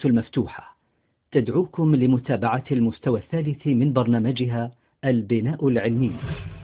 المفتوحة تدعوكم لمتابعة المستوى الثالث من برنامجها البناء العلمي.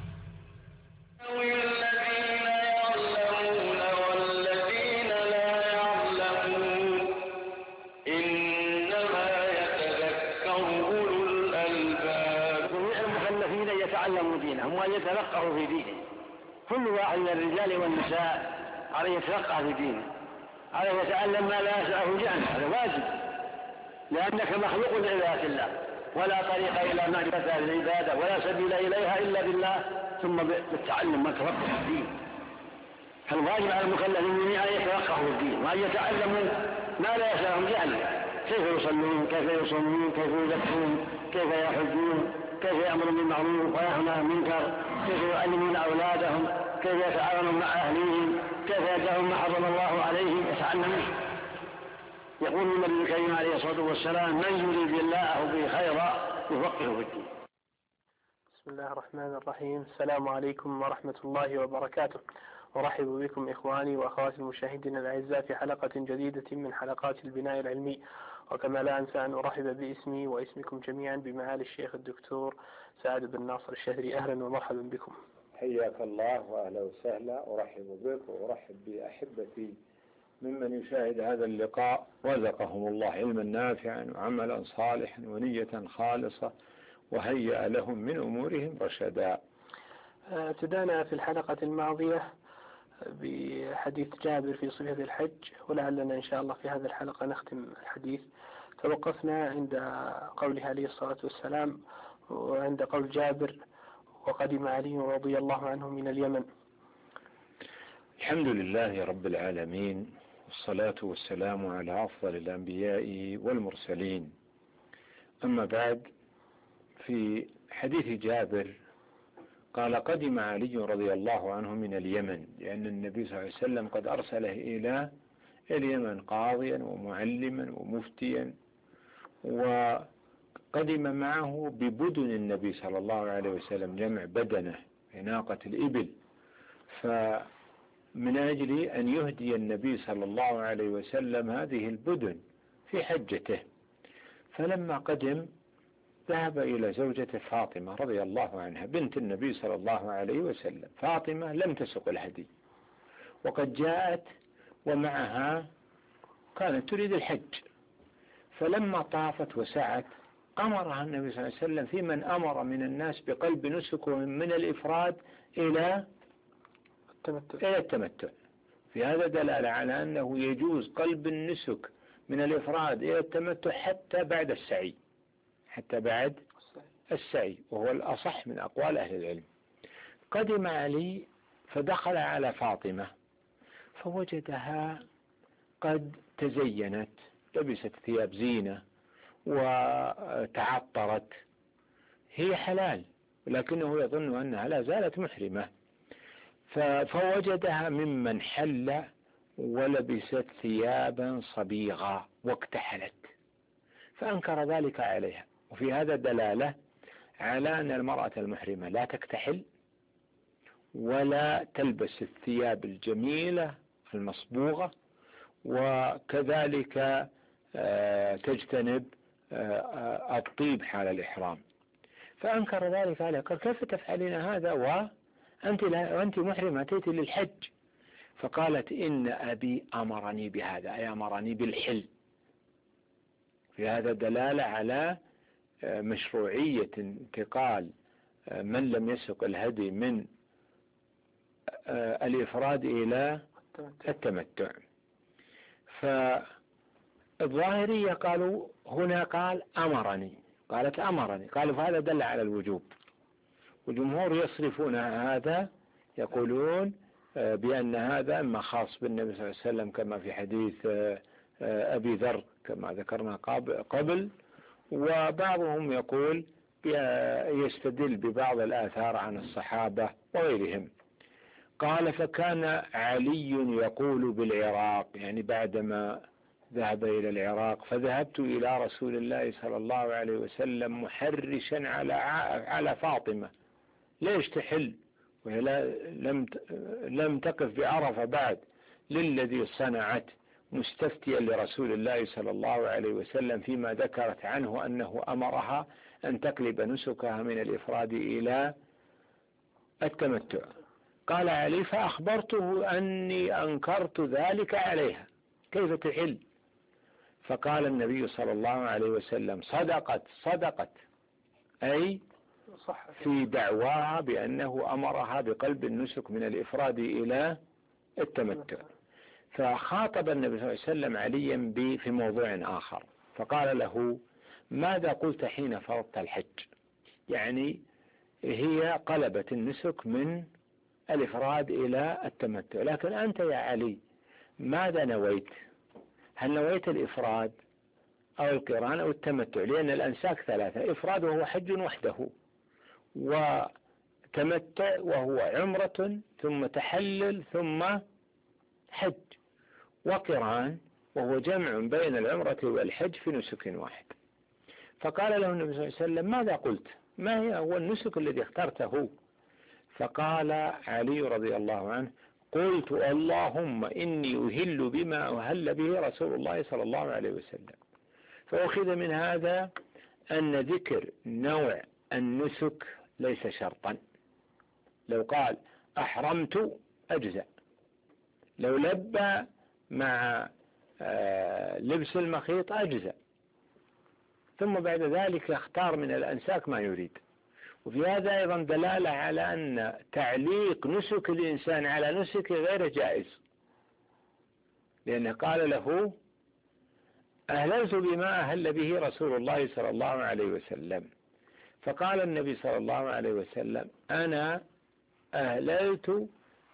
المكلفين يتعلموا دينهم وأن يتفقهوا في دينهم. كل واحد من الرجال والنساء عليه يتفقه في دينه، عليه يتعلم ما لا يسعه جهله، هذا واجب، لأنك مخلوق لعبادة الله، ولا طريق إلى معرفة العبادة ولا سبيل إليها إلا بالله ثم بالتعلم والتفقه في الدين. فالواجب على المكلفين أن يتفقهوا في الدين وأن يتعلموا ما لا يسعهم جهله، كيف يصلون، كيف يصومون، كيف يزكون، كيف يحجون، كيف يأمرون بالمعروف وينهون عن المنكر، كيف يعلمون أولادهم، كيف يتعاونون مع أهليهم، كيف يدعون ما حرم الله عليهم، يتعلمون. يقول النبي الكريم عليه الصلاة والسلام: من يريد الله به خيرا يفقهه في الدين. بسم الله الرحمن الرحيم. السلام عليكم ورحمة الله وبركاته. أرحب بكم إخواني وأخواتي المشاهدين الأعزاء في حلقة جديدة من حلقات البناء العلمي، وكما لا أنسى أن أرحب باسمي واسمكم جميعا بمعالي الشيخ الدكتور سعد بن ناصر الشهري. أهلا ومرحبا بكم. حياك الله وأهلا وسهلا. أرحب بك وأرحب بأحبتي ممن يشاهد هذا اللقاء، رزقهم الله علما نافعا وعملا صالحا ونية خالصة وهيأ لهم من أمورهم رشدا. ابتدأنا في الحلقة الماضية بحديث جابر في صفة الحج، ولعلنا إن شاء الله في هذه الحلقة نختم الحديث. توقفنا عند قوله عليه الصلاة والسلام وعند قول جابر: وقدم علي رضي الله عنه من اليمن. الحمد لله رب العالمين، والصلاة والسلام على أفضل الأنبياء والمرسلين. أما بعد، في حديث جابر قال: قدم علي رضي الله عنه من اليمن، لأن النبي صلى الله عليه وسلم قد أرسله إلى اليمن قاضيا ومعلما ومفتيا، وقدم معه ببدن النبي صلى الله عليه وسلم، جمع بدنه ناقة الإبل، فمن أجل أن يهدي النبي صلى الله عليه وسلم هذه البدن في حجته. فلما قدم ذهب إلى زوجته فاطمة رضي الله عنها بنت النبي صلى الله عليه وسلم. فاطمة لم تسق الهدي، وقد جاءت ومعها كانت تريد الحج، فلما طافت وسعت أمرها النبي صلى الله عليه وسلم في من أمر من الناس بقلب نسك من الإفراد إلى التمتع. في هذا دلالة على أنه يجوز قلب النسك من الإفراد إلى التمتع حتى بعد السعي، حتى بعد السعي، وهو الأصح من أقوال أهل العلم. قدم علي فدخل على فاطمة فوجدها قد تزينت، لبست ثياب زينة وتعطرت، هي حلال ولكنه يظن أنها لا زالت محرمة، فوجدها ممن حل ولبست ثيابا صبيغة واكتحلت، فأنكر ذلك عليها. وفي هذا دلالة على أن المرأة المحرمة لا تكتحل ولا تلبس الثياب الجميلة المصبوغة، وكذلك تجتنب الطيب حال الإحرام. فأنكر ذلك عليها، قال: كيف تفعلين هذا وأنت محرمة أتيت للحج؟ فقالت: إن أبي أمرني بهذا، أي أمرني بالحل. في هذا دلالة على مشروعية انتقال من لم يسق الهدي من الإفراد إلى التمتع. فالظاهرية قالوا هنا قال أمرني، قالت أمرني، قالوا فهذا دل على الوجوب. والجمهور يصرفون هذا، يقولون بأن هذا إما خاص بالنبي صلى الله عليه وسلم كما في حديث أبي ذر كما ذكرنا قبل، وبعضهم يقول يستدل ببعض الآثار عن الصحابة وغيرهم. قال: فكان علي يقول بالعراق، يعني بعدما ذهب إلى العراق، فذهبت إلى رسول الله صلى الله عليه وسلم محرشا على فاطمة ليش تحل وهي لم تقف بعرفة بعد للذي صنعت مستفتيا لرسول الله صلى الله عليه وسلم فيما ذكرت عنه أنه أمرها أن تقلب نسكها من الإفراد إلى التمتع. قال علي: فأخبرته أني أنكرت ذلك عليها، كيف تحل؟ فقال النبي صلى الله عليه وسلم: صدقت، أي في دعواها بأنه أمرها بقلب النسك من الإفراد إلى التمتع. فخاطب النبي صلى الله عليه وسلم عليا في موضوع آخر، فقال له: ماذا قلت حين فرضت الحج؟ يعني هي قلبت النسك من الإفراد إلى التمتع، لكن أنت يا علي ماذا نويت؟ هل نويت الإفراد أو القران أو التمتع؟ لأن الأنساك ثلاثة: إفراد وهو حج وحده، وتمتع وهو عمرة ثم تحلل ثم حج، وقران وهو جمع بين العمرة والحج في نسك واحد. فقال له النبي صلى الله عليه وسلم: ماذا قلت؟ ما هو النسك الذي اخترته؟ فقال علي رضي الله عنه: قلت: اللهم إني أهل بما أهل به رسول الله صلى الله عليه وسلم. فأخذ من هذا أن ذكر نوع النسك ليس شرطا. لو قال أحرمت أجزاء، لو لبى مع لبس المخيط أجزاء، ثم بعد ذلك يختار من الأنساك ما يريد. وفي هذا أيضا دلالة على أن تعليق نسك الإنسان على نسك غير جائز، لأنه قال له: أهللت بما أهل به رسول الله صلى الله عليه وسلم. فقال النبي صلى الله عليه وسلم: أنا أهللت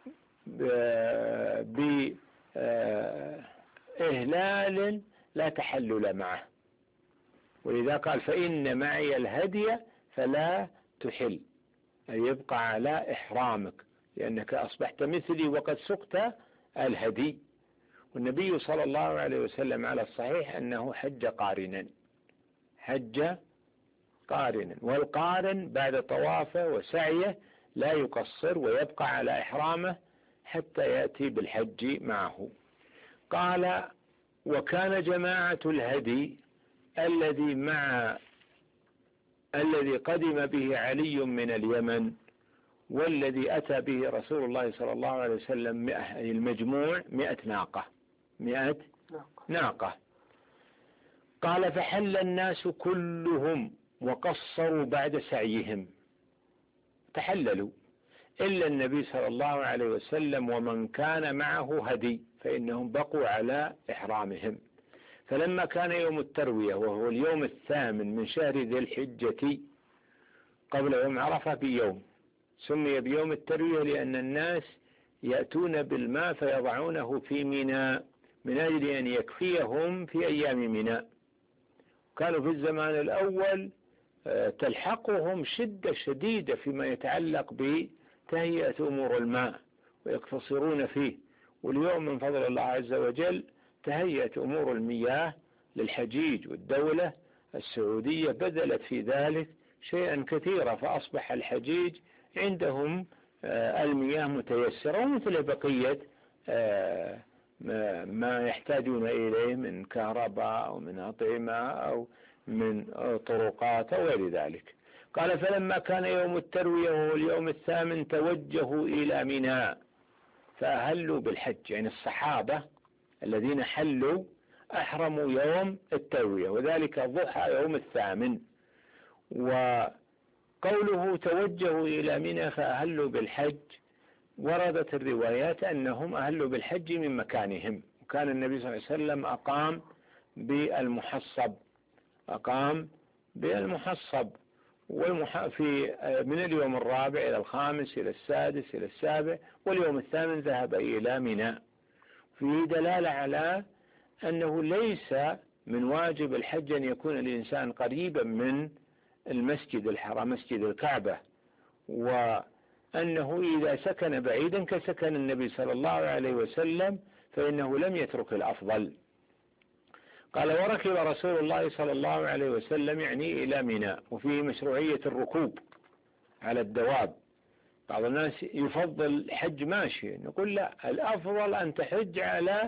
بإهلال لا تحلل معه، ولذا قال: فإن معي الهدي فلا تحل، أي يبقى على إحرامك، لأنك أصبحت مثلي وقد سقت الهدي. والنبي صلى الله عليه وسلم على الصحيح أنه حج قارنا، والقارن بعد طوافه وسعيه لا يقصر ويبقى على إحرامه حتى يأتي بالحج معه. قال: وكان جماعة الهدي الذي قدم به علي من اليمن والذي أتى به رسول الله صلى الله عليه وسلم المجموع 100 ناقة. قال: فحل الناس كلهم وقصروا بعد سعيهم، تحللوا، إلا النبي صلى الله عليه وسلم ومن كان معه هدي، فإنهم بقوا على إحرامهم. فلما كان يوم التروية وهو اليوم 8 من شهر ذي الحجة قبل يوم عرفة بيوم، سمي بيوم التروية لأن الناس يأتون بالماء فيضعونه في منى من أجل أن يكفيهم في أيام منى. كانوا في الزمان الأول تلحقهم شدة شديدة فيما يتعلق بتهيئة أمور الماء ويقتصرون فيه، واليوم من فضل الله عز وجل تهيئة أمور المياه للحجيج، والدولة السعودية بذلت في ذلك شيئا كثيرا، فأصبح الحجيج عندهم المياه متيسرة ومثل بقية ما يحتاجون إليه من كهرباء أو من أطعمة أو من طرقات أو غير ذلك. قال: فلما كان يوم التروية وهو اليوم 8 توجهوا إلى منى فأهلوا بالحج، يعني الصحابة الذين حلوا أحرموا يوم التروية، وذلك ضحى يوم 8. وقوله توجهوا إلى منى فأهلوا بالحج وردت الروايات أنهم أهلوا بالحج من مكانهم، وكان النبي صلى الله عليه وسلم أقام بالمحصب في من اليوم 4 إلى 5 إلى 6 إلى 7، واليوم 8 ذهب إلى منى. فيه دلالة على أنه ليس من واجب الحج أن يكون الإنسان قريبا من المسجد الحرام مسجد الكعبة، وأنه إذا سكن بعيدا كسكن النبي صلى الله عليه وسلم فإنه لم يترك الأفضل. قال: وركب رسول الله صلى الله عليه وسلم يعني إلى منى، وفيه مشروعية الركوب على الدواب. بعض الناس يفضل الحج ماشي، نقول لا، الأفضل أن تحج على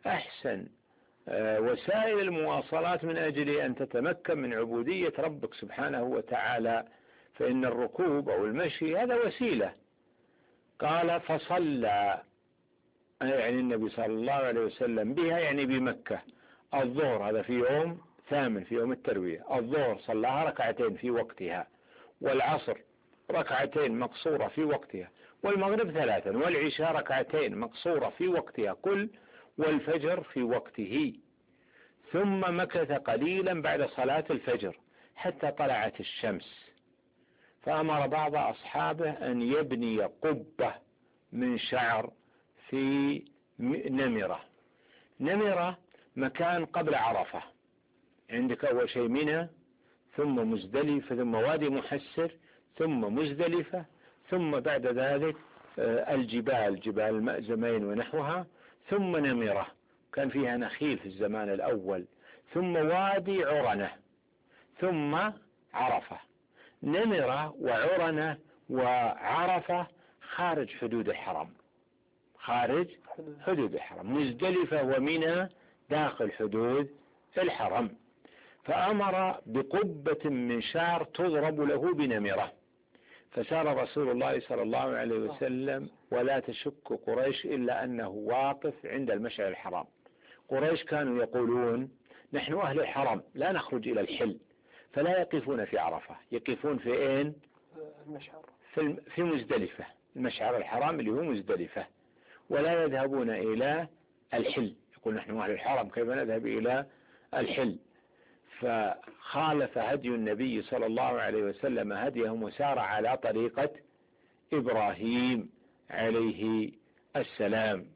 أحسن وسائل المواصلات من أجل أن تتمكن من عبودية ربك سبحانه وتعالى، فإن الركوب أو المشي هذا وسيلة. قال فصلى، يعني النبي صلى الله عليه وسلم بها، يعني بمكة، الظهر، هذا في يوم 8 في يوم التروية، الظهر صلاها ركعتين في وقتها، والعصر ركعتين مقصورة في وقتها، والمغرب 3، والعشاء ركعتين مقصورة في وقتها كل، والفجر في وقته. ثم مكث قليلا بعد صلاة الفجر حتى طلعت الشمس، فأمر بعض أصحابه أن يبني قبة من شعر في نمرة. نمرة مكان قبل عرفة، عندك أول شيء منى، ثم مزدلفة، ثم وادي محسر، ثم مزدلفة، ثم بعد ذلك الجبال، جبال المأزمين ونحوها، ثم نمرة كان فيها نخيل في الزمان الأول، ثم وادي عرنة، ثم عرفة. نمرة وعرنة وعرفة خارج حدود الحرم، خارج حدود الحرم. مزدلفة ومنى داخل حدود الحرم. فأمر بقبة من شعر تضرب له بنمرة، فسار رسول الله صلى الله عليه وسلم ولا تشك قريش إلا أنه واقف عند المشعر الحرام. قريش كانوا يقولون نحن أهل الحرم لا نخرج إلى الحل، فلا يقفون في عرفة، يقفون في أين؟ في مزدلفة، المشعر الحرام اللي هو مزدلفة، ولا يذهبون إلى الحل، يقول نحن أهل الحرم كيف نذهب إلى الحل. فخالف هدي النبي صلى الله عليه وسلم هديهم، وسار على طريقة إبراهيم عليه السلام.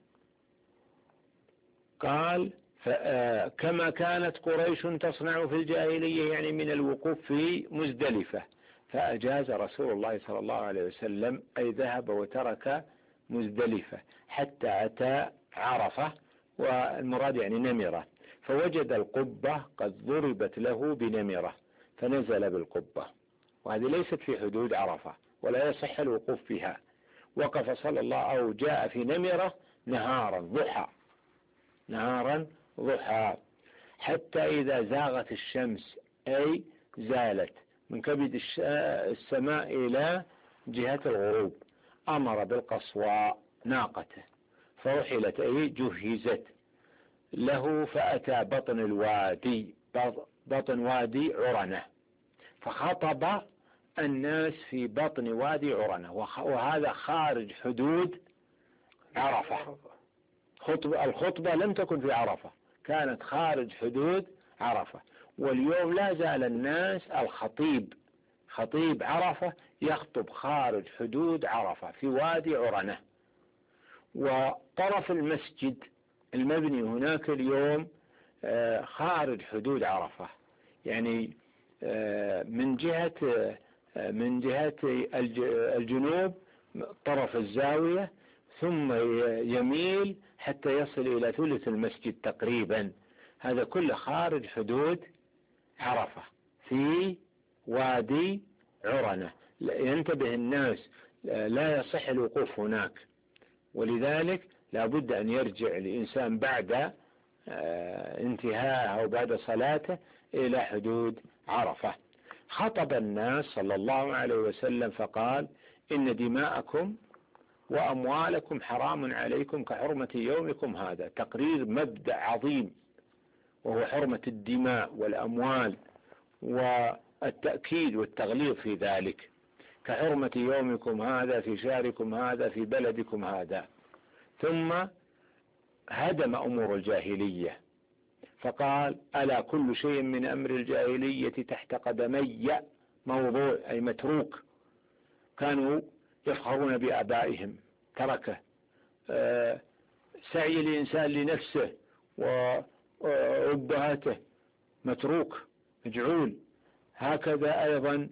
قال كما كانت قريش تصنع في الجاهلية، يعني من الوقوف في مزدلفة، فأجاز رسول الله صلى الله عليه وسلم، أي ذهب وترك مزدلفة حتى أتى عرفة، والمراد يعني نمرة، فوجد القبة قد ضربت له بنمرة فنزل بالقبة، وهذه ليست في حدود عرفة ولا يصح الوقوف فيها. وقف صلى الله أو جاء في نمرة نهارا ضحى حتى إذا زاغت الشمس، أي زالت من كبد السماء إلى جهة الغروب، أمر بالقصواء ناقته فرحلت، أي جهزت له، فأتى بطن الوادي، بطن وادي عرنة، فخطب الناس في بطن وادي عرنة، وهذا خارج حدود عرفة. الخطبة لم تكن في عرفة، كانت خارج حدود عرفة. واليوم لا زال الناس، خطيب عرفة يخطب خارج حدود عرفة في وادي عرنة. وطرف المسجد المبني هناك اليوم خارج حدود عرفة، يعني من جهة الجنوب طرف الزاوية، ثم يميل حتى يصل إلى ثلث المسجد تقريبا، هذا كله خارج حدود عرفة في وادي عرنة. ينتبه الناس، لا يصح الوقوف هناك، ولذلك لا بد أن يرجع الإنسان بعد انتهاء أو بعد صلاته إلى حدود عرفة. خطب الناس صلى الله عليه وسلم فقال إن دماءكم وأموالكم حرام عليكم كحرمة يومكم هذا، تقرير مبدأ عظيم وهو حرمة الدماء والأموال، والتأكيد والتغليظ في ذلك، كحرمة يومكم هذا في شهركم هذا في بلدكم هذا. ثم هدم أمور الجاهلية فقال ألا كل شيء من أمر الجاهلية تحت قدمي موضوع، أي متروك. كانوا يفخرون بآبائهم، تركه. سعي الإنسان لنفسه وأبهاته متروك مجعول. هكذا أيضا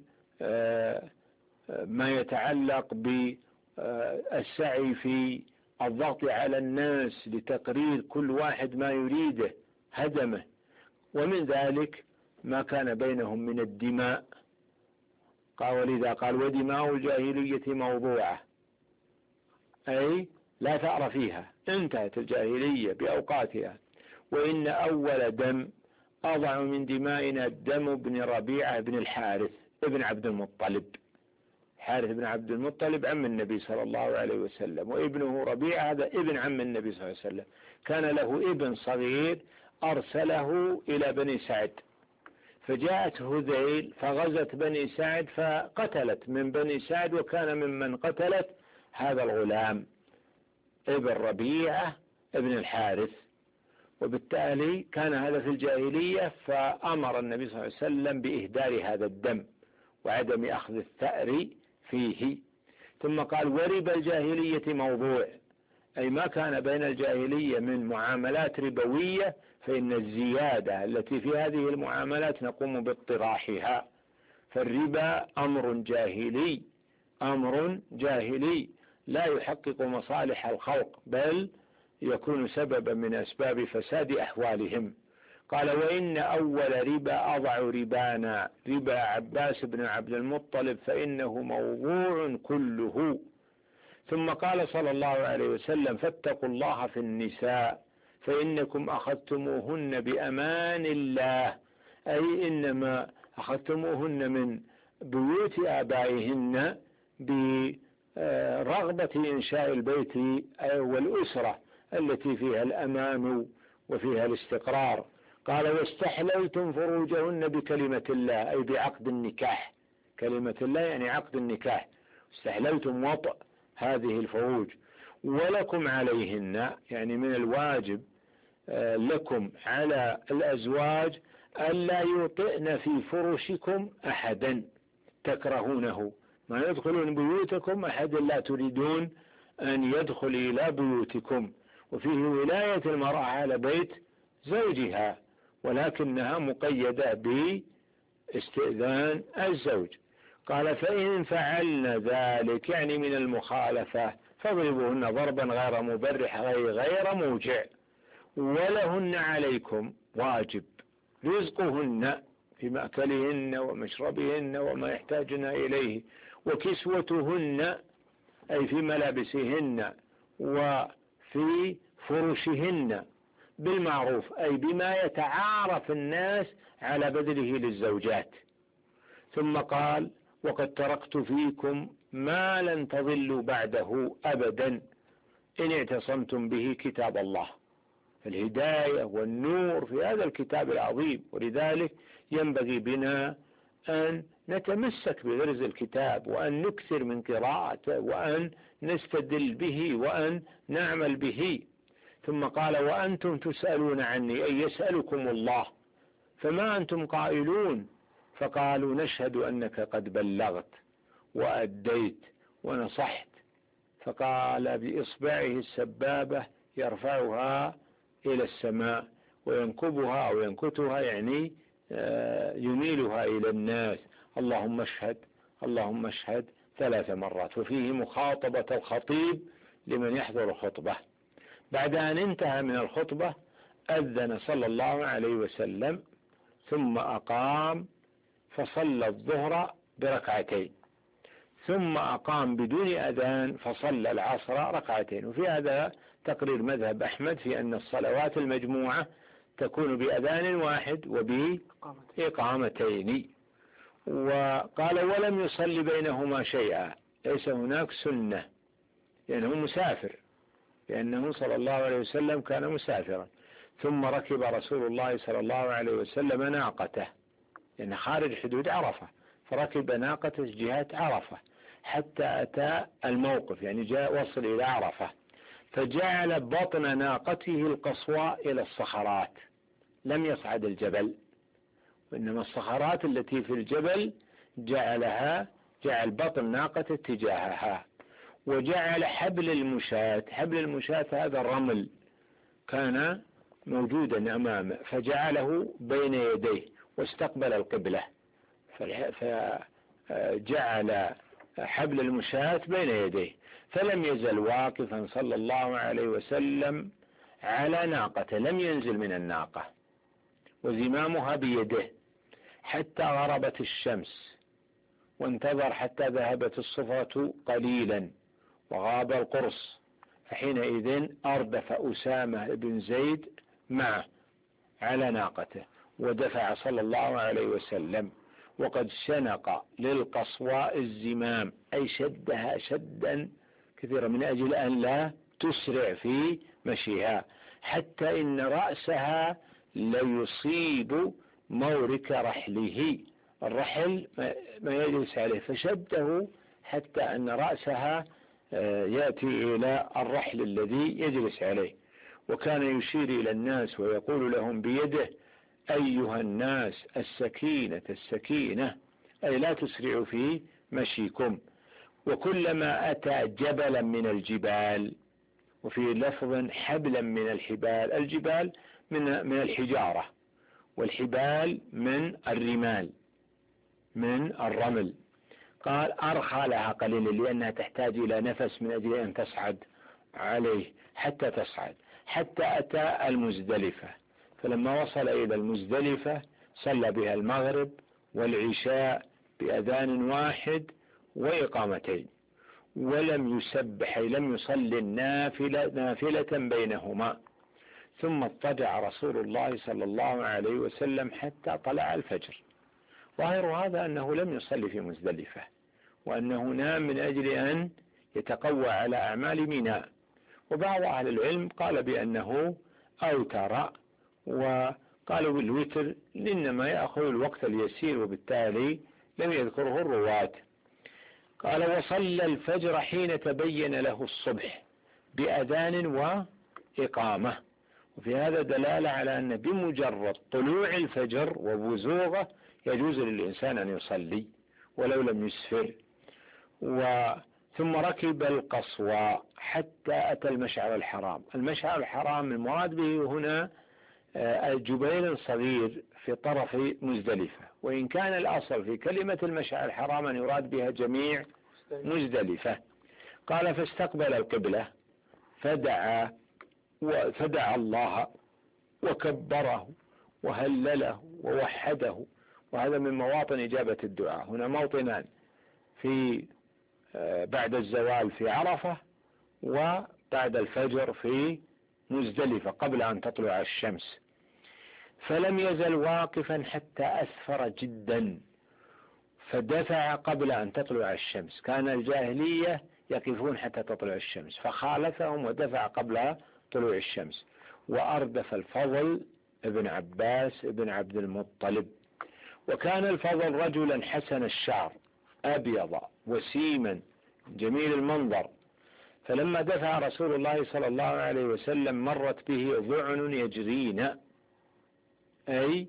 ما يتعلق بالسعي في الضغط على الناس لتقرير كل واحد ما يريده هدمه. ومن ذلك ما كان بينهم من الدماء، ولذا قال ودماء الجاهلية موضوعة، أي لا ثأر فيها، انتهت الجاهلية بأوقاتها وإن أول دم أضع من دمائنا دم ابن ربيعة بن الحارث ابن عبد المطلب. حارث بن عبد المطلب عم النبي صلى الله عليه وسلم، وابنه ربيعة هذا ابن عم النبي صلى الله عليه وسلم، كان له ابن صغير أرسله إلى بني سعد، فجاءت هذيل فغزت بني سعد فقتلت من بني سعد، وكان ممن قتلت هذا الغلام ابن ربيعة ابن الحارث، وبالتالي كان هذا في الجاهلية، فأمر النبي صلى الله عليه وسلم بإهدار هذا الدم وعدم أخذ الثأر فيه. ثم قال وربا الجاهلية موضوع، أي ما كان بين الجاهلية من معاملات ربوية فإن الزيادة التي في هذه المعاملات نقوم باطراحها. فالربا أمر جاهلي لا يحقق مصالح الخلق، بل يكون سببا من أسباب فساد أحوالهم. قال وإن أول ربا أضع ربانا ربا عباس بن عبد المطلب فإنه موضوع كله. ثم قال صلى الله عليه وسلم فاتقوا الله في النساء فإنكم أخذتموهن بأمان الله، أي إنما أخذتموهن من بيوت آبائهن برغبة إنشاء البيت والأسرة التي فيها الأمان وفيها الاستقرار. قال واستحللتم فروجهن بكلمة الله، أي بعقد النكاح، كلمة الله يعني عقد النكاح، استحللتم وطأ هذه الفروج. ولكم عليهن، يعني من الواجب لكم على الأزواج ألا يوطئن في فرشكم أحدا تكرهونه، ما يدخلون بيوتكم أحد لا تريدون أن يدخل إلى بيوتكم. وفيه ولاية المرأة على بيت زوجها، ولكنها مقيدة باستئذان الزوج. قال فإن فعلن ذلك يعني من المخالفة فاضربوهن ضربا غير مبرح غير موجع. ولهن عليكم واجب رزقهن في مأكلهن ومشربهن وما يحتاجن إليه، وكسوتهن أي في ملابسهن وفي فرشهن بالمعروف، أي بما يتعارف الناس على بذله للزوجات. ثم قال وقد تركت فيكم ما لن تضلوا بعده أبدا إن اعتصمتم به كتاب الله. الهداية والنور في هذا الكتاب العظيم، ولذلك ينبغي بنا أن نتمسك بغرز الكتاب وأن نكثر من قراءته وأن نستدل به وأن نعمل به. ثم قال وأنتم تسألون عني، أي يسألكم الله، فما أنتم قائلون؟ فقالوا نشهد أنك قد بلغت وأديت ونصحت. فقال بإصبعه السبابة يرفعها إلى السماء وينكبها أو ينكتها، يعني يميلها إلى الناس، اللهم اشهد اللهم اشهد 3 مرات. وفيه مخاطبة الخطيب لمن يحضر خطبة. بعد أن انتهى من الخطبة أذن صلى الله عليه وسلم ثم أقام فصلى الظهر بركعتين، ثم أقام بدون أذان فصلى العصر ركعتين. وفي هذا تقرير مذهب أحمد في أن الصلوات المجموعة تكون بأذان واحد وبإقامتين. وقال ولم يصلي بينهما شيئا، ليس هناك سنة لأنه مسافر، لأنه صلى الله عليه وسلم كان مسافرا. ثم ركب رسول الله صلى الله عليه وسلم ناقته، لأن خارج حدود عرفة، فركب ناقته جهة عرفة حتى أتى الموقف، يعني جاء وصل إلى عرفة، فجعل بطن ناقته القصواء إلى الصخرات، لم يصعد الجبل، وإنما الصخرات التي في الجبل جعل بطن ناقته تجاهها. وجعل حبل المشاة هذا الرمل كان موجودا أمامه، فجعله بين يديه واستقبل القبلة، فجعل حبل المشاة بين يديه، فلم يزل واقفا صلى الله عليه وسلم على ناقته، لم ينزل من الناقة وزمامها بيده حتى غربت الشمس، وانتظر حتى ذهبت الصفرة قليلا وغاب القرص، فحينئذ أردف أسامة بن زيد معه على ناقته ودفع صلى الله عليه وسلم، وقد شنق للقصواء الزمام، أي شدها شدا كثيرا من أجل أن لا تسرع في مشيها، حتى إن رأسها ليصيب مورك رحله، الرحل ما يجلس عليه، فشده حتى أن رأسها يأتي إلى الرحل الذي يجلس عليه. وكان يشير إلى الناس ويقول لهم بيده: أيها الناس السكينة السكينة، أي لا تسرعوا في مشيكم. وكلما أتى جبلا من الجبال، وفي لفظ حبلا من الحبال، الجبال من الحجارة، والحبال من الرمال من الرمل، قال أرخى لها قليلا لأنها تحتاج إلى نفس من أجل أن تصعد عليه حتى تصعد، حتى أتى المزدلفة. فلما وصل إلى المزدلفة صلى بها المغرب والعشاء بأذان واحد وإقامتين، ولم يسبح، لم يصلي نافلة بينهما. ثم اضطجع رسول الله صلى الله عليه وسلم حتى طلع الفجر. ظاهر هذا أنه لم يصلي في مزدلفة، وأنه نام من أجل أن يتقوى على أعمال منى. وبعض أهل العلم قال بأنه أوتر، وقالوا بالوتر إنما يأخذ الوقت اليسير، وبالتالي لم يذكره الرواة. قال: وصلى الفجر حين تبين له الصبح بأذان وإقامة. وفي هذا دلالة على أن بمجرد طلوع الفجر وبزوغه يجوز للإنسان أن يصلي ولو لم يسفر. ثم ركب القصوى حتى أتى المشعر الحرام. المشعر الحرام المراد به هنا جبيل صغير في طرف مزدلفة، وإن كان الأصل في كلمة المشعر الحرام أن يراد بها جميع مزدلفة. قال: فاستقبل القبلة فدعا الله وكبره وهلله ووحده. وهذا من مواطن إجابة الدعاء. هنا موطنان، في بعد الزوال في عرفة، وبعد الفجر في مزدلفة قبل أن تطلع الشمس. فلم يزل واقفا حتى أسفر جدا، فدفع قبل أن تطلع الشمس. كان الجاهلية يقفون حتى تطلع الشمس، فخالفهم ودفع قبل طلوع الشمس. وأردف الفضل ابن عباس ابن عبد المطلب. وكان الفضل رجلا حسن الشعر أبيض وسيما جميل المنظر. فلما دفع رسول الله صلى الله عليه وسلم مرت به ضعن يجرين، أي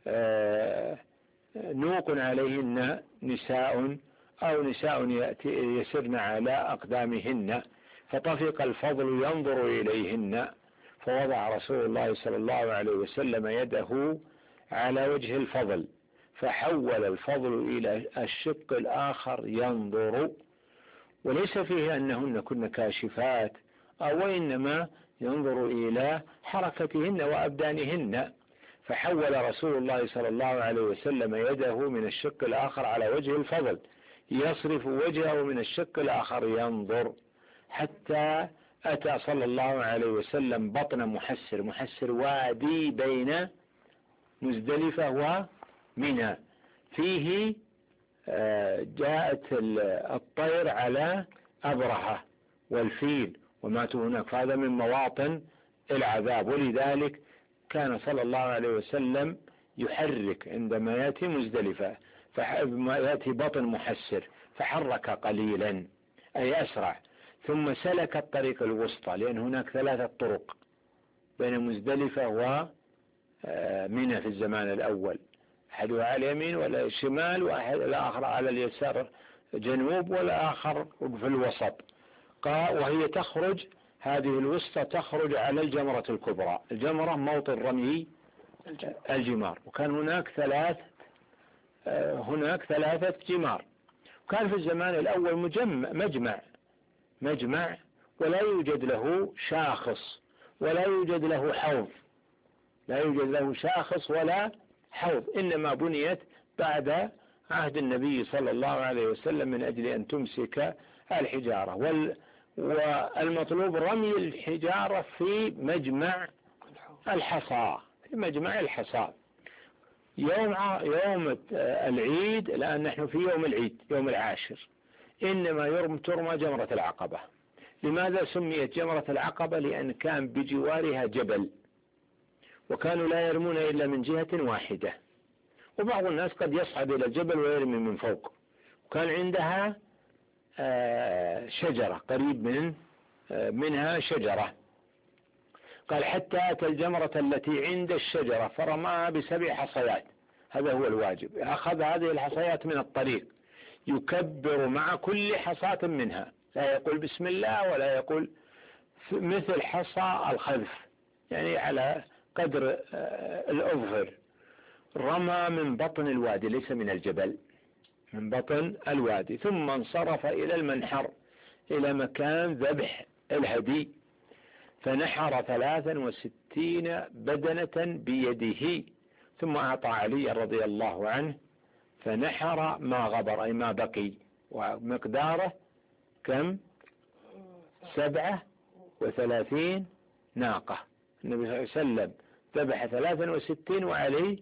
نوق عليهن نساء أو نساء يسرن على أقدامهن، فطفق الفضل ينظر إليهن، فوضع رسول الله صلى الله عليه وسلم يده على وجه الفضل، فحول الفضل إلى الشق الآخر ينظر، وليس فيه أنهن كن كاشفات، أو إنما ينظر إلى حركتهن وأبدانهن. فحول رسول الله صلى الله عليه وسلم يده من الشق الآخر على وجه الفضل يصرف وجهه من الشق الآخر ينظر، حتى أتى صلى الله عليه وسلم بطن محسر. محسر وادي بين مزدلفة ومنى، فيه جاءت الطير على أبرهة والفيل وماتوا هناك، فهذا من مواطن العذاب. ولذلك كان صلى الله عليه وسلم يحرك عندما يأتي مزدلفة، يأتي بطن محسر فحرك قليلا أي أسرع، ثم سلك الطريق الوسطى، لأن هناك 3 طرق بين مزدلفة ومنى في الزمان الأول، أحدها على اليمين ولا الشمال، والآخر على اليسار جنوب، والآخر في الوسط. وهي تخرج، هذه الوسطى تخرج على الجمرة الكبرى. الجمرة موطن رمي الجمار، وكان هناك 3 جمار. وكان في الزمان الأول مجمع ولا يوجد له شاخص ولا يوجد له حوض، لا يوجد له شاخص ولا حوض، إنما بنيت بعد عهد النبي صلى الله عليه وسلم من أجل أن تمسك الحجارة، والمطلوب رمي الحجارة في مجمع الحصى، مجمع الحصى. يوم العيد، الآن نحن في يوم العيد يوم العاشر، إنما ترمى جمرة العقبة. لماذا سميت جمرة العقبة؟ لأن كان بجوارها جبل، وكانوا لا يرمون إلا من جهة واحدة، وبعض الناس قد يصعد إلى الجبل ويرمي من فوق. وكان عندها شجرة قريب منها شجرة. قال حتى أتى الجمرة التي عند الشجرة فرماها ب7 حصيات. هذا هو الواجب. أخذ هذه الحصيات من الطريق، يكبر مع كل حصاة منها، لا يقول بسم الله ولا يقول مثل حصى الخذف، يعني على قدر الأظهر. رمى من بطن الوادي، ليس من الجبل، من بطن الوادي. ثم انصرف إلى المنحر، إلى مكان ذبح الهدي، فنحر 63 بدنة بيده، ثم أعطى علي رضي الله عنه فنحر ما غبر، أي ما بقي، ومقداره كم؟ 37 ناقة. النبي صلى الله عليه وسلم ذبح 63 وعلي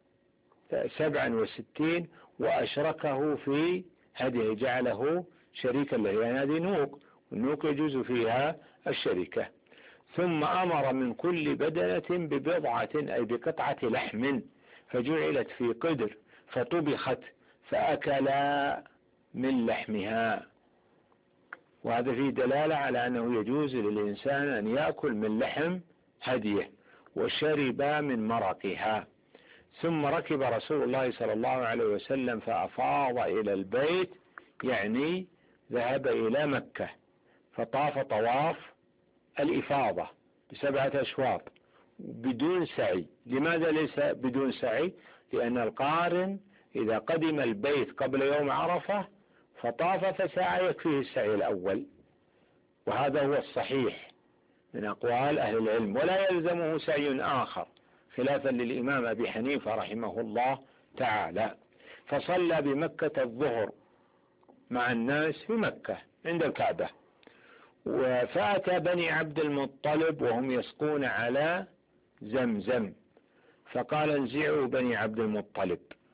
67، وأشركه في هديه، جعله شريكا له، يعني هذه نوق، والنوق يجوز فيها الشركة. ثم أمر من كل بدنة ببضعة، أي بقطعة لحم، فجعلت في قدر فطبخت فأكلا من لحمها. وهذا فيه دلالة على أنه يجوز للإنسان أن يأكل من لحم هديه، وشرب من مرقها. ثم ركب رسول الله صلى الله عليه وسلم فأفاض إلى البيت، يعني ذهب إلى مكة، فطاف طواف الإفاضة ب7 أشواط بدون سعي. لماذا ليس بدون سعي؟ لأن القارن إذا قدم البيت قبل يوم عرفة فطاف فسعى يكفيه السعي الأول، وهذا هو الصحيح من أقوال أهل العلم، ولا يلزمه سعي آخر، خلافا للإمام أبي حنيفة رحمه الله تعالى. فصلى بمكة الظهر مع الناس في مكة عند الكعبة، فأتى بني عبد المطلب وهم يسقون على زمزم، فقال انزعوا بني عبد المطلب.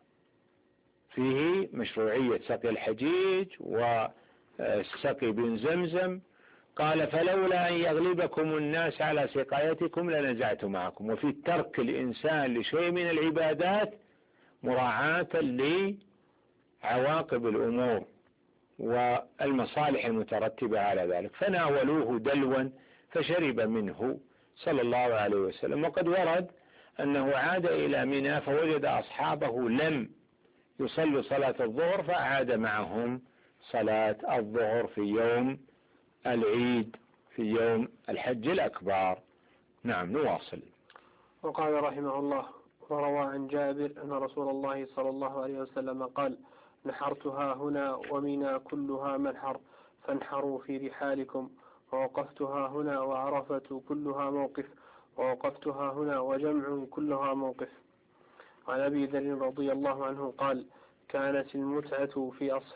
فيه مشروعية سقي الحجيج والسقي بن زمزم. قال فلولا أن يغلبكم الناس على سقايتكم لنزعت معكم. وفي ترك الإنسان لشيء من العبادات مراعاة لعواقب الأمور والمصالح المترتبة على ذلك. فناولوه دلوا فشرب منه صلى الله عليه وسلم. وقد ورد أنه عاد إلى منى فوجد أصحابه لم يصلوا صلاة الظهر، فأعاد معهم صلاة الظهر في يوم العيد، في يوم الحج الأكبر. نعم، نواصل. وقال رحمه الله: وروى عن جابر أن رسول الله صلى الله عليه وسلم قال: نحرتها هنا ومنى كلها منحر، فانحروا في رحالكم. ووقفتها هنا وعرفة كلها موقف، ووقفتها هنا وجمع كلها موقف. عن أبي ذر رضي الله عنه قال: كانت المتعة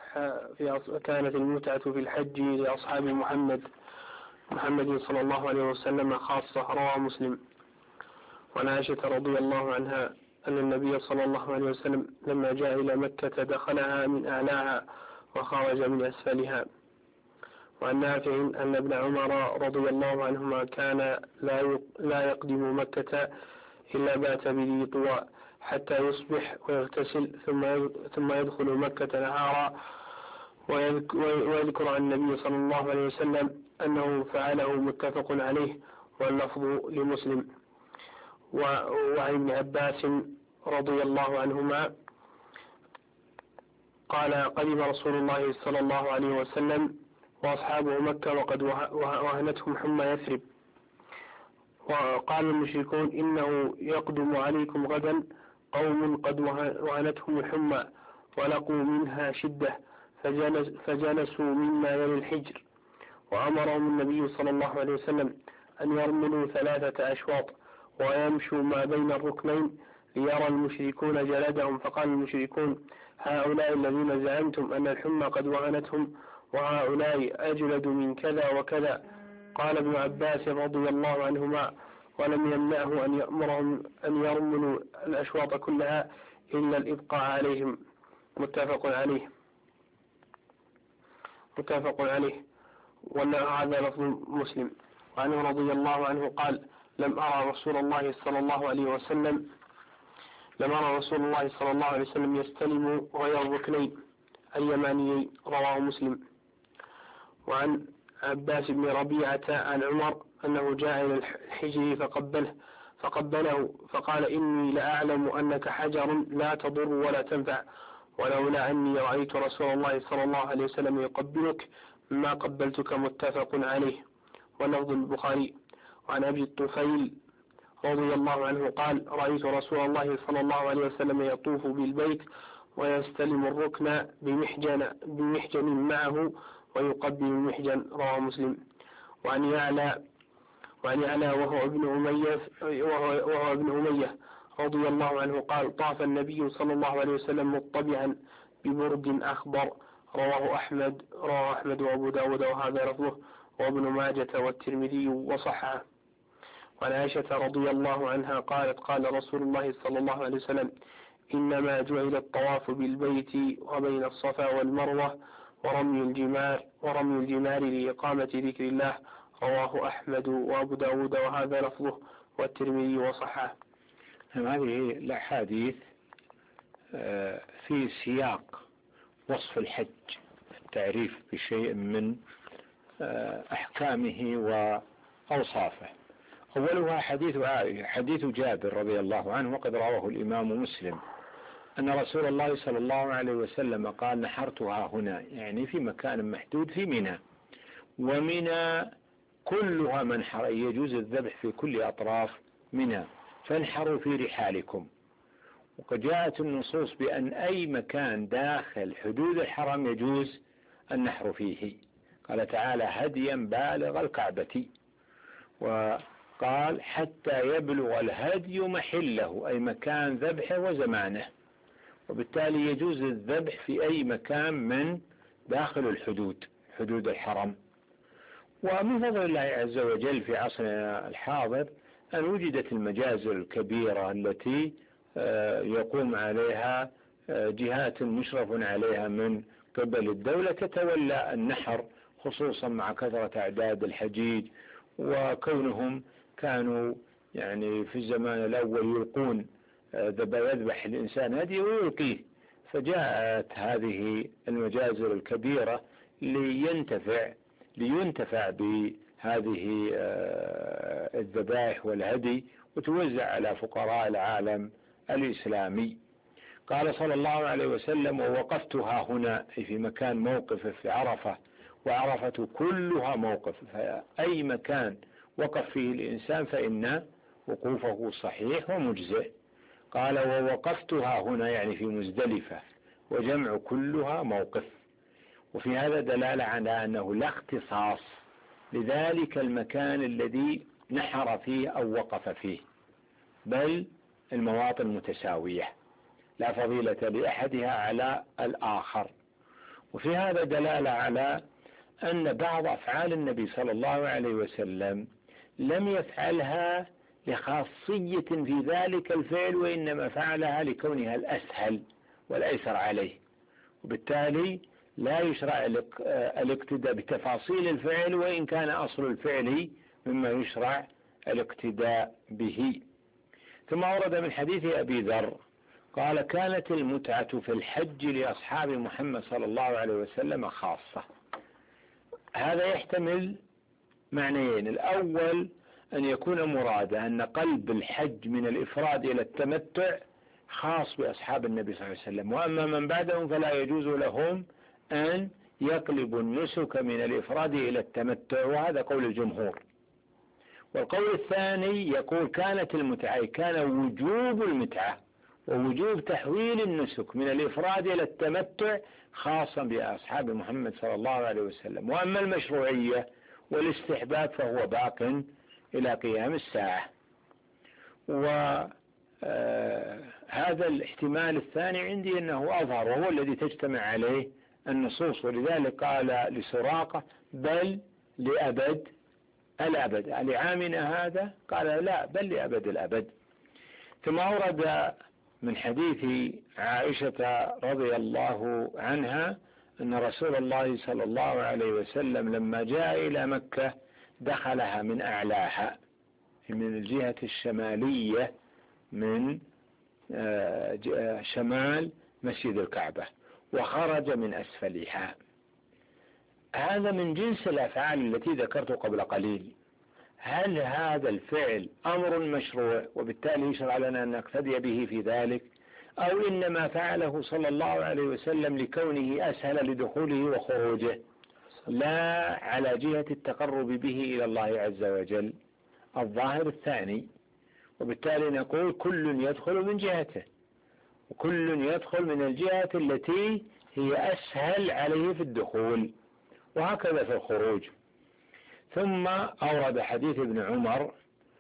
في الحج لأصحاب محمد صلى الله عليه وسلم خاصة. رواه مسلم. وعن عائشة رضي الله عنها أن النبي صلى الله عليه وسلم لما جاء إلى مكة دخلها من أعلاها وخرج من أسفلها. وعن نافع أن ابن عمر رضي الله عنهما كان لا يقدم مكة إلا بات بذي طواء حتى يصبح ويغتسل ثم يدخل مكة نهارا. ويذكر عن النبي صلى الله عليه وسلم أنه فعله، متفق عليه، واللفظ لمسلم. وعن ابن عباس رضي الله عنهما قال: قدم رسول الله صلى الله عليه وسلم وأصحابه مكة وقد وهنتهم حمى يثرب، وقال المشركون: إنه يقدم عليكم غدا قوم قد وهنتهم الحمى ولقوا منها شدة، فجلسوا مما يلي الحجر. وأمرهم النبي صلى الله عليه وسلم أن يرملوا 3 أشواط ويمشوا ما بين الركنين ليرى المشركون جلدهم. فقال المشركون: هؤلاء الذين زعمتم أن الحمى قد وهنتهم، وهؤلاء أجلد من كذا وكذا. قال ابن عباس رضي الله عنهما: ولم يمنعه أن يأمرهم أن يرملوا الأشواط كلها إلا الإبقاء عليهم. متفق عليه. وهذا لفظ مسلم. وعنه رضي الله عنه قال: لم أرى رسول الله صلى الله عليه وسلم يستلم غير ركنين اليمانيين. رواه مسلم. وعن عباس بن ربيعة عن عمر أنه جاء إلى الحجر فقبله فقال: إني لأعلم أنك حجر لا تضر ولا تنفع، ولولا أني رأيت رسول الله صلى الله عليه وسلم يقبلك ما قبلتك. متفق عليه، واللفظ البخاري. وعن أبي الطفيل رضي الله عنه قال: رأيت رسول الله صلى الله عليه وسلم يطوف بالبيت ويستلم الركن بمحجن معه ويقبل المحجن. رواه مسلم. وعن يعلى وهو ابن أمية رضي الله عنه قال: طاف النبي صلى الله عليه وسلم مطبعا ببرد أخضر. رواه أحمد وأبو داود وهذا لفظه، وابن ماجة والترمذي وصححه. وعن عائشة رضي الله عنها قالت: قال رسول الله صلى الله عليه وسلم: إنما جعل الطواف بالبيت وبين الصفا والمروة ورمي الجمار لإقامة ذكر الله. رواه أحمد وأبو داود وهذا لفظه، والترمذي وصححه. هذه الأحاديث في سياق وصف الحج، التعريف بشيء من أحكامه وأوصافه. أولها حديث جابر رضي الله عنه، وقد رواه الإمام مسلم، أن رسول الله صلى الله عليه وسلم قال: نحرتها هنا، يعني في مكان محدود في منى، ومنى كلها منحر، يجوز الذبح في كل أطراف منى، فانحروا في رحالكم. وقد جاءت النصوص بأن أي مكان داخل حدود الحرم يجوز النحر فيه. قال تعالى: هديا بالغ الكعبة، وقال: حتى يبلغ الهدي محله، أي مكان ذبحه وزمانه. وبالتالي يجوز الذبح في أي مكان من داخل حدود الحرم. ومن فضل الله عز وجل في عصرنا الحاضر أن وجدت المجازر الكبيرة التي يقوم عليها جهات مشرف عليها من قبل الدولة تتولى النحر، خصوصا مع كثرة أعداد الحجيج، وكونهم كانوا يعني في الزمان الأول يلقون يذبح الإنسان هديه ويلقيه، فجاءت هذه المجازر الكبيرة لينتفع بهذه الذبائح والهدي وتوزع على فقراء العالم الإسلامي. قال صلى الله عليه وسلم: ووقفتها هنا، أي في مكان موقف في عرفة، وعرفة كلها موقف، فأي مكان وقف فيه الإنسان فإن وقوفه صحيح ومجزئ. قال: ووقفتها هنا، يعني في مزدلفة، وجمع كلها موقف. وفي هذا دلالة على أنه لا اختصاص لذلك المكان الذي نحر فيه أو وقف فيه، بل المواطن متساوية، لا فضيلة لأحدها على الآخر. وفي هذا دلالة على أن بعض أفعال النبي صلى الله عليه وسلم لم يفعلها لخاصية في ذلك الفعل، وإنما فعلها لكونها الأسهل والأيسر عليه، وبالتالي لا يشرع الاقتداء بتفاصيل الفعل، وإن كان أصل الفعل مما يشرع الاقتداء به. ثم ورد من حديث أبي ذر قال: كانت المتعة في الحج لأصحاب محمد صلى الله عليه وسلم خاصة. هذا يحتمل معنيين: الأول أن يكون مرادا أن قلب الحج من الإفراد إلى التمتع خاص بأصحاب النبي صلى الله عليه وسلم، وأما من بعدهم فلا يجوز لهم أن يقلبوا النسك من الإفراد إلى التمتع، وهذا قول الجمهور. والقول الثاني يقول: كانت المتعة، كان وجوب المتعة ووجوب تحويل النسك من الإفراد إلى التمتع خاصا بأصحاب محمد صلى الله عليه وسلم، وأما المشروعية والاستحباب فهو باق إلى قيام الساعة. وهذا الاحتمال الثاني عندي أنه أظهر، وهو الذي تجتمع عليه النصوص، ولذلك قال لسراقة: بل لأبد الأبد لعامنا هذا؟ قال لا، بل لأبد الأبد. ثم أورد من حديث عائشة رضي الله عنها أن رسول الله صلى الله عليه وسلم لما جاء إلى مكة دخلها من أعلاها، من الجهة الشمالية من شمال مسجد الكعبة، وخرج من أسفلها. هذا من جنس الأفعال التي ذكرت قبل قليل. هل هذا الفعل أمر مشروع وبالتالي يشرع لنا أن نقتدي به في ذلك، أو إنما فعله صلى الله عليه وسلم لكونه أسهل لدخوله وخروجه لا على جهة التقرب به إلى الله عز وجل؟ الظاهر الثاني، وبالتالي نقول كل يدخل من جهته، وكل يدخل من الجهة التي هي أسهل عليه في الدخول، وهكذا في الخروج. ثم أورد حديث ابن عمر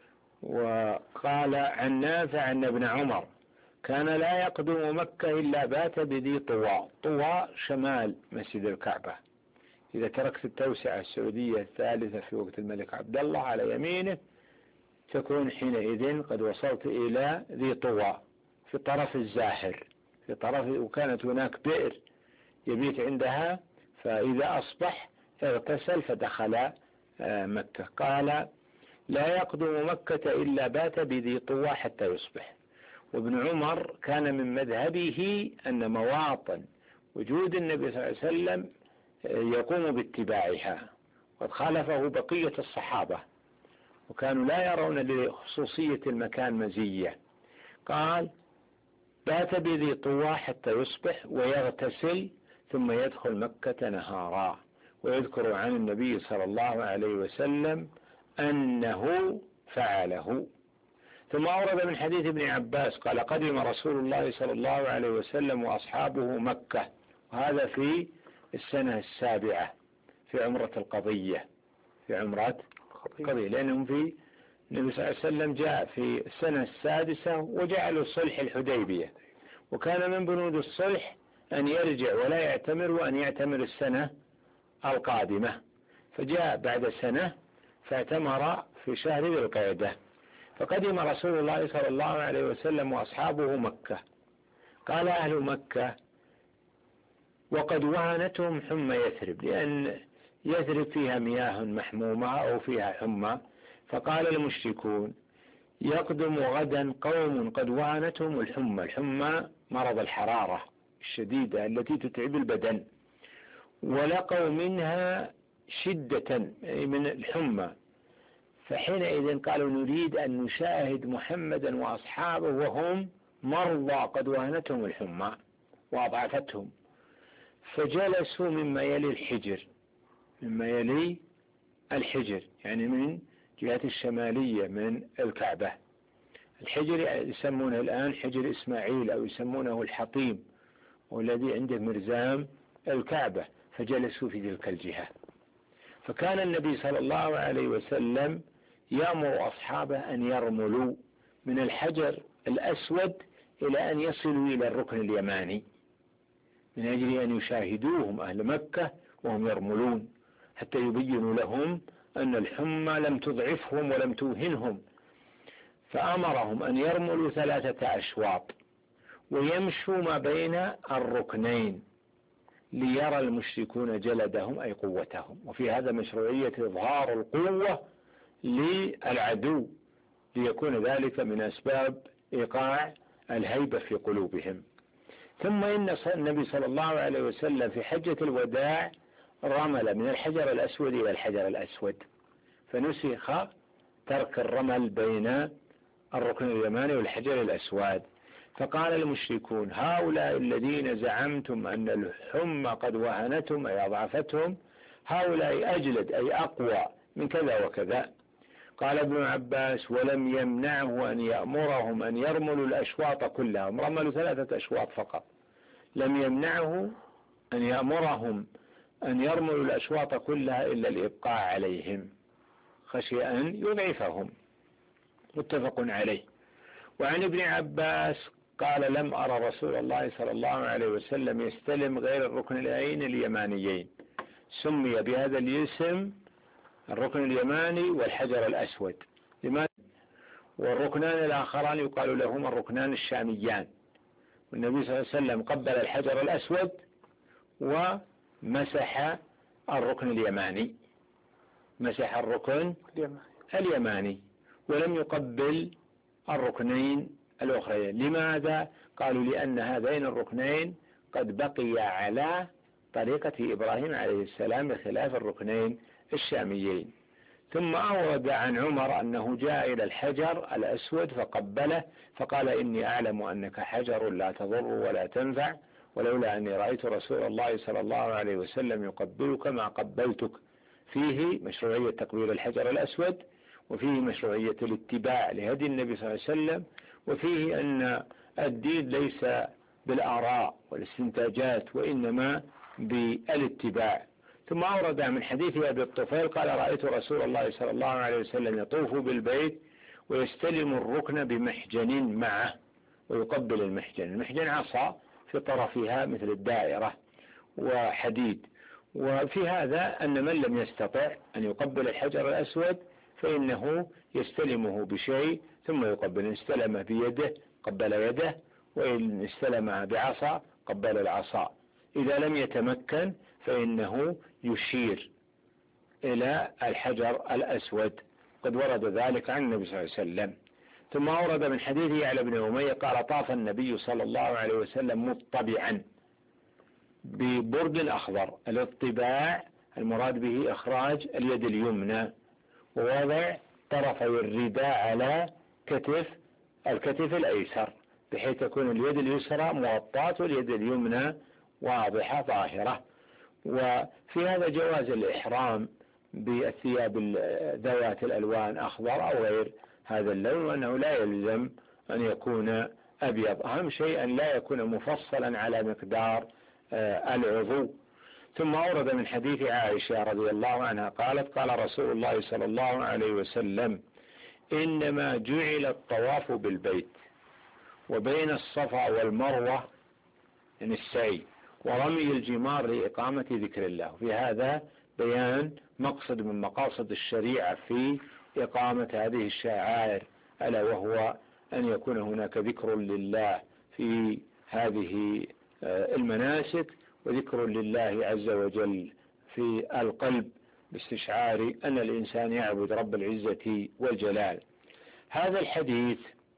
وقال عن نافع أن ابن عمر كان لا يقدم مكة إلا بات بذي طواء. طواء شمال مسجد الكعبة. إذا تركت التوسعة السعودية الثالثة في وقت الملك عبد الله على يمينه تكون حينئذ قد وصلت إلى ذي طواء في طرف الزاهر، في طرف، وكانت هناك بئر يبيت عندها، فإذا أصبح اغتسل فدخل مكة. قال لا يقدم مكة إلا بات بذي طواء حتى يصبح. وابن عمر كان من مذهبه أن مواطن وجود النبي صلى الله عليه وسلم يقوم باتباعها، وقد خالفه بقية الصحابة وكانوا لا يرون لخصوصية المكان مزية. قال بات بذي طواء حتى يصبح ويغتسل ثم يدخل مكة نهارا. ويذكر عن النبي صلى الله عليه وسلم أنه فعله. ثم أورد من حديث ابن عباس قال قدم رسول الله صلى الله عليه وسلم وأصحابه مكة، وهذا في السنة السابعة في عمرة القضية، في عمرة القضية، لأنهم في النبي صلى الله عليه وسلم جاء في السنة السادسة وجعلوا الصلح الحديبية، وكان من بنود الصلح أن يرجع ولا يعتمر، وأن يعتمر السنة القادمة، فجاء بعد سنة فاعتمر في شهر ذي القعدة. فقدم رسول الله صلى الله عليه وسلم وأصحابه مكة. قال أهل مكة وقد وهنتهم حمى يثرب، لأن يثرب فيها مياه محمومة أو فيها حمى، فقال المشركون يقدم غدا قوم قد وهنتهم الحمى. الحمى مرض الحرارة الشديدة التي تتعب البدن، ولقوا منها شدة من الحمى، فحينئذ قالوا نريد أن نشاهد محمدا وأصحابه وهم مرضى قد وهنتهم الحمى وأضعفتهم. فجلسوا مما يلي الحجر، مما يلي الحجر يعني من جهة الشمالية من الكعبة. الحجر يسمونه الآن حجر إسماعيل أو يسمونه الحطيم، والذي عنده مرزام الكعبة، فجلسوا في تلك الجهة. فكان النبي صلى الله عليه وسلم يأمر أصحابه أن يرملوا من الحجر الأسود إلى أن يصلوا إلى الركن اليماني، من أجل أن يشاهدوهم أهل مكة وهم يرملون، حتى يبينوا لهم أن الحمى لم تضعفهم ولم توهنهم. فأمرهم أن يرملوا 3 أشواط ويمشوا ما بين الركنين ليرى المشركون جلدهم أي قوتهم. وفي هذا مشروعية إظهار القوة للعدو، ليكون ذلك من أسباب إيقاع الهيبة في قلوبهم. ثم إن النبي صلى الله عليه وسلم في حجة الوداع رمل من الحجر الأسود إلى الحجر الأسود، فنسخ ترك الرمل بين الركن اليماني والحجر الأسود. فقال المشركون هؤلاء الذين زعمتم أن الحمى قد وهنتهم أي أضعفتهم، هؤلاء أجلد أي أقوى من كذا وكذا. قال ابن عباس ولم يمنعه أن يأمرهم أن يرملوا الأشواط كلهم، رملوا 3 أشواط فقط، لم يمنعه أن يأمرهم أن يرملوا الأشواط كلها إلا الإبقاء عليهم خشي أن يضعفهم، متفق عليه. وعن ابن عباس قال لم أرى رسول الله صلى الله عليه وسلم يستلم غير الركنين اليمانيين، سمي بهذا الاسم الركن اليماني والحجر الأسود. لماذا؟ والركنان الآخران يقال لهما الركنان الشاميان. والنبي صلى الله عليه وسلم قبل الحجر الأسود ومسح الركن اليماني، مسح الركن اليماني ولم يقبل الركنين الأخرين. لماذا؟ قالوا لأن هذين الركنين قد بقي على طريقة إبراهيم عليه السلام بخلاف الركنين الشاميين. ثم أورد عن عمر أنه جاء إلى الحجر الأسود فقبله فقال إني أعلم أنك حجر لا تضر ولا تنفع، ولولا أني رأيت رسول الله صلى الله عليه وسلم يقبلك ما قبلتك. فيه مشروعية تقبيل الحجر الأسود، وفيه مشروعية الاتباع لهدي النبي صلى الله عليه وسلم، وفيه أن الدين ليس بالآراء والاستنتاجات وإنما بالاتباع. ثم أورد من حديث أبي الطفيل قال رأيت رسول الله صلى الله عليه وسلم يطوف بالبيت ويستلم الركن بمحجن معه ويقبل المحجن. المحجن عصا في طرفها مثل الدائرة وحديد. وفي هذا أن من لم يستطع أن يقبل الحجر الأسود فإنه يستلمه بشيء ثم يقبل. إن استلم بيده قبل يده، وإن استلمها بعصا قبل العصا. إذا لم يتمكن فإنه يشير إلى الحجر الأسود، قد ورد ذلك عن النبي صلى الله عليه وسلم. ثم أورد من حديث يعلى بن أمية قال طاف النبي صلى الله عليه وسلم مطبعا ببرد أخضر. الاطباع المراد به إخراج اليد اليمنى ووضع طرفي الرداء على الكتف الأيسر بحيث تكون اليد اليسرى مغطاة واليد اليمنى واضحة ظاهرة. وفي هذا جواز الإحرام بالثياب ذوات الألوان أخضر أو غير هذا اللون، وأنه لا يلزم أن يكون أبيض. أهم شيء أن لا يكون مفصلا على مقدار العضو. ثم أورد من حديث عائشة رضي الله عنها قالت قال رسول الله صلى الله عليه وسلم إنما جعل الطواف بالبيت وبين الصفا والمروة من السعي ورمي الجمار لإقامة ذكر الله. في هذا بيان مقصد من مقاصد الشريعة في إقامة هذه الشعائر، ألا وهو أن يكون هناك ذكر لله في هذه المناسك وذكر لله عز وجل في القلب باستشعار أن الإنسان يعبد رب العزة والجلال. هذا الحديث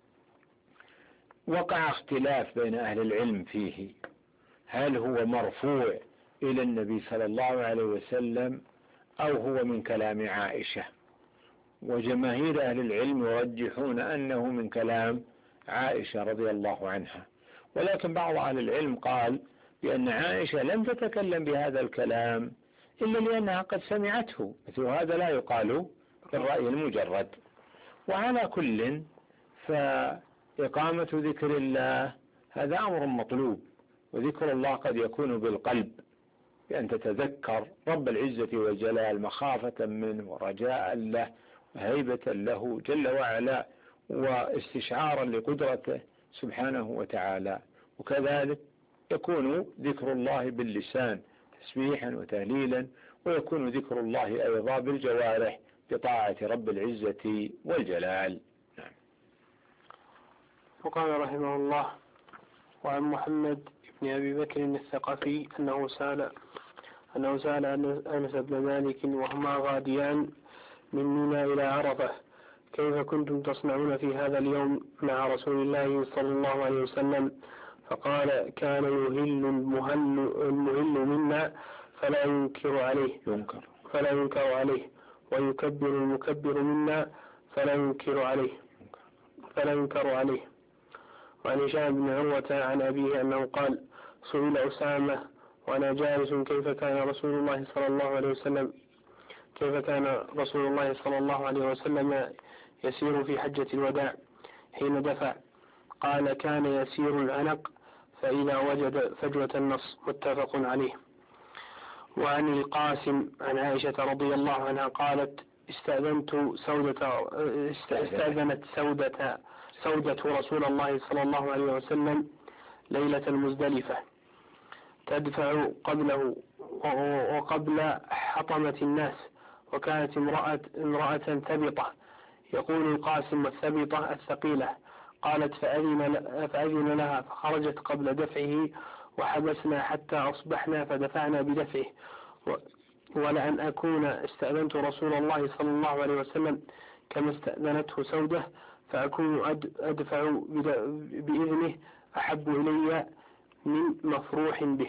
وقع اختلاف بين أهل العلم فيه، هل هو مرفوع إلى النبي صلى الله عليه وسلم أو هو من كلام عائشة. وجماهير أهل العلم يرجحون أنه من كلام عائشة رضي الله عنها، ولكن بعض أهل العلم قال بأن عائشة لم تتكلم بهذا الكلام إلا لأنها قد سمعته، مثل هذا لا يقال بالرأي المجرد. وعلى كل فإقامة ذكر الله هذا أمر مطلوب، وذكر الله قد يكون بالقلب بأن تتذكر رب العزة والجلال مخافة منه ورجاء له وهيبة له جل وعلا واستشعارا لقدرته سبحانه وتعالى. وكذلك يكون ذكر الله باللسان تسبيحا وتهليلا، ويكون ذكر الله أيضا بالجوارح بطاعة رب العزة والجلال. نعم. وقال رحمه الله وعن محمد بن أبي بكر الثقفي أنه سأل أنس بن مالك وهما غاديان من منى إلى عرفة كيف كنتم تصنعون في هذا اليوم مع رسول الله صلى الله عليه وسلم؟ فقال كان يهل المهل منا فلا ينكر عليه ويكبر المكبر منا فلا ينكر عليه. وعن هشام بن عروة عن أبيه أنه قال سئل أسامة وأنا جالس كيف كان رسول الله صلى الله عليه وسلم يسير في حجة الوداع حين دفع؟ قال كان يسير العنق فإذا وجد فجوة النص، متفق عليه. وعن القاسم عن عائشة رضي الله عنها قالت استأذنت سودة رسول الله صلى الله عليه وسلم ليلة المزدلفة تدفع قبله وقبل حطمة الناس، وكانت امرأة ثبطة. يقول القاسم: والثبطة الثقيلة. قالت: فأذن لها فخرجت قبل دفعه، وحبسنا حتى أصبحنا فدفعنا بدفعه. ولأن أكون استأذنت رسول الله صلى الله عليه وسلم كما استأذنته سودة، فأكون أدفع بإذنه أحب إلي من مفروح به.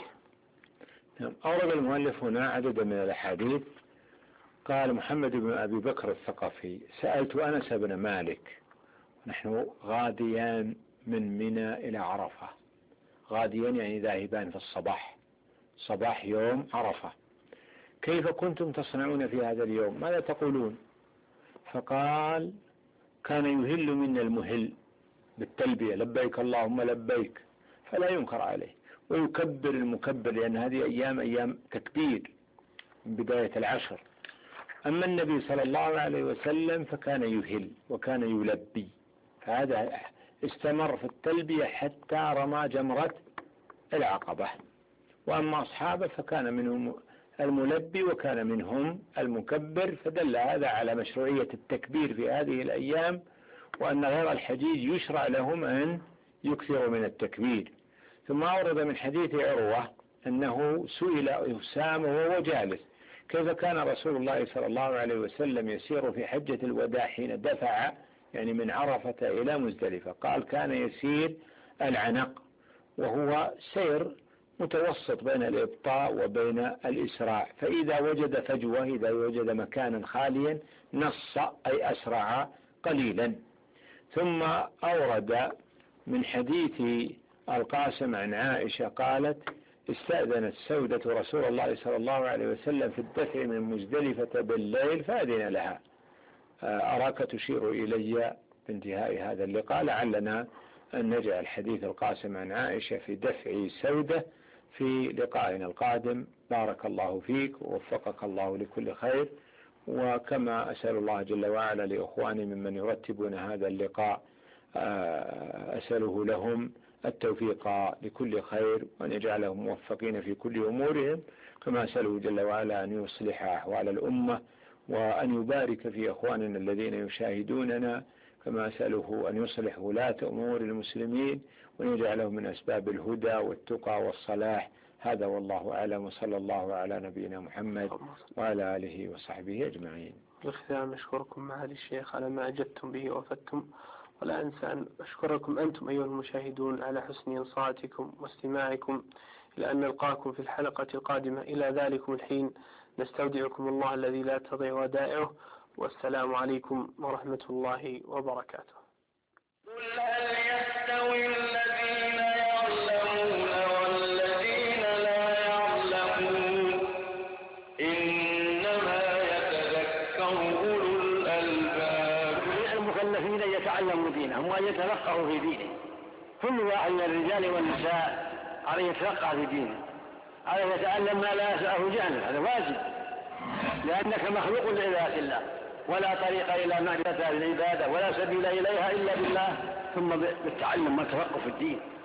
أورد المؤلف هنا عددا من الأحاديث. قال محمد بن أبي بكر الثقفي: سألت أنس بن مالك، نحن غاديان من منى إلى عرفة، غاديان يعني ذاهبان في الصباح، صباح يوم عرفة، كيف كنتم تصنعون في هذا اليوم؟ ماذا تقولون؟ فقال: كان يهل منا المهل بالتلبية، لبيك اللهم لبيك، فلا ينكر عليه، ويكبر المكبر، لأن هذه أيام تكبير من بداية العشر. أما النبي صلى الله عليه وسلم فكان يهل وكان يلبي، فهذا استمر في التلبية حتى رمى جمرة العقبة. وأما أصحابه فكان منهم الملبي وكان منهم المكبر، فدل هذا على مشروعية التكبير في هذه الأيام، وأن غير الحجيج يشرع لهم أن يكثروا من التكبير. ثم أورد من حديث عروة أنه سئل أسامة وهو جالس: كيف كان رسول الله صلى الله عليه وسلم يسير في حجة الوداع حين دفع يعني من عرفة إلى مزدلفة؟ قال: كان يسير العنق، وهو سير متوسط بين الإبطاء وبين الإسراع، فإذا وجد فجوة، إذا وجد مكانا خاليا نص أي أسرع قليلا. ثم أورد من حديث القاسم عن عائشة قالت: استأذنت سودة رسول الله صلى الله عليه وسلم في الدفع من مزدلفة بالليل فأذن لها. أراك تشير إلي بانتهاء هذا اللقاء، لعلنا أن نجعل حديث القاسم عن عائشة في دفع سودة في لقائنا القادم. بارك الله فيك ووفقك الله لكل خير. وكما أسأل الله جل وعلا لإخواني ممن يرتبون هذا اللقاء أسأله لهم التوفيق لكل خير، وأن يجعلهم موفقين في كل أمورهم، كما أسأله جل وعلا أن يصلح أحوال الأمة، وأن يبارك في أخواننا الذين يشاهدوننا، كما أسأله أن يصلح ولاة أمور المسلمين، وأن يجعلهم من أسباب الهدى والتقى والصلاح. هذا والله أعلم، وصلى الله على نبينا محمد وعلى آله وصحبه أجمعين. بالختام أشكركم معالي الشيخ على ما أجبتم به وفدتم، ولا أنسى أن أشكركم أنتم أيها المشاهدون على حسن إنصاتكم واستماعكم. إلى أن نلقاكم في الحلقة القادمة. إلى ذلكم الحين نستودعكم الله الذي لا تضيع ودائعه، والسلام عليكم ورحمة الله وبركاته. قل هل يستوي الذين يعلمون والذين لا يعلمون؟ إنما يتذكر أولو الألباب. المكلفين يتعلموا دينهم وأن يتفقهوا في دينهم. كل واحد من الرجال والنساء عليه يتفقه في دينه، عليه يتعلم ما لا يسأله جهله، هذا واجب، لأنك مخلوق لعبادة الله، ولا طريق إلى معرفة العبادة ولا سبيل إليها إلا بالله، ثم بالتعلم والتفقه في الدين.